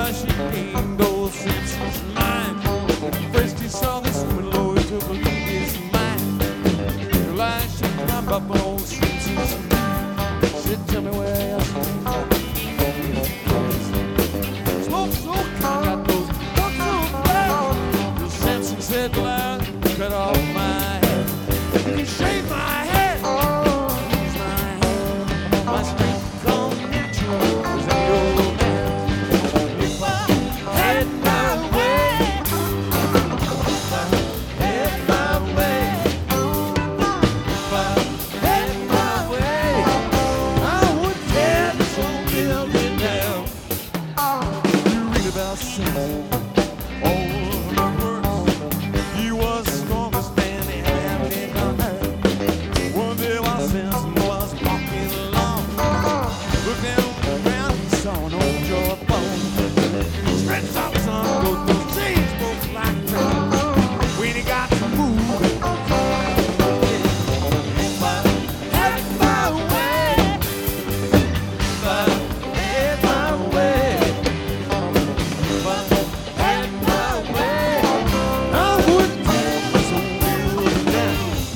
why she named old Simpson's line. First he saw this woman, Lord, to believe his mind. Well, I should climb up on old Simpson's mind. She'd tell me where else came from. Smoke so kind, got those bucks so bad. Well, Simpson said, well, cut off my head. You can shave my head, use my hand. My strength come natural, 'cause I'm your man. If I had my way, if I had my way, if I had my way, I would tear this old building down. You read about Simpson, all the words. He was the strongest man in Africa. One day while Simpson was walking along, looked down around, he saw an old jawbone. Stretched out some goes those chains broke like that. When he got to moving, if I had my way, if I had my way, if I had my way, I would tear this old building down.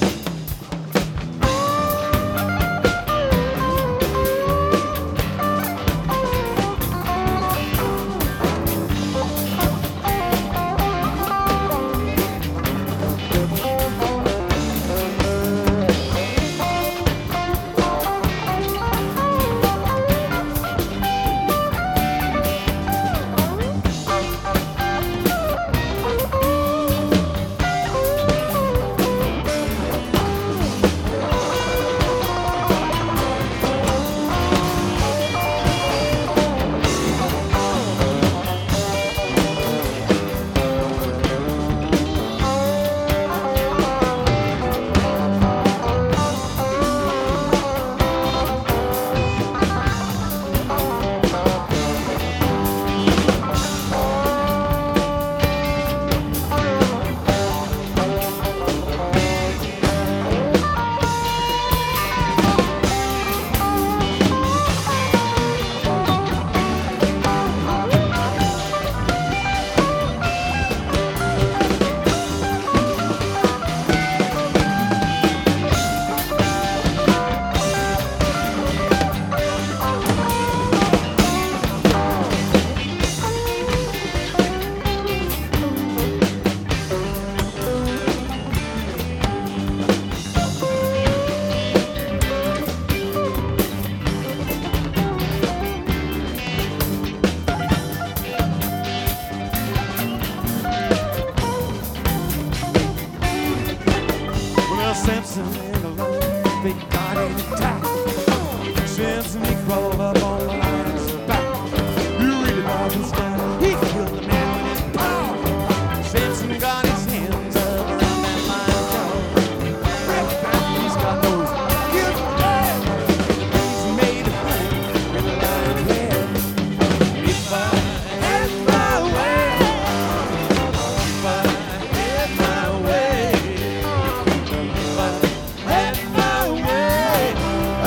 Well, Simpson in a line, big body attack. Simpson, he crawled up on the lion's back. You read about this guy, he killed the man with his power. Simpson got his hands up around that lion's jaw. Ripped back, he's got those huge legs. He's made of honey with a lion's head. If I had my way, if I had my way, if I had my way, I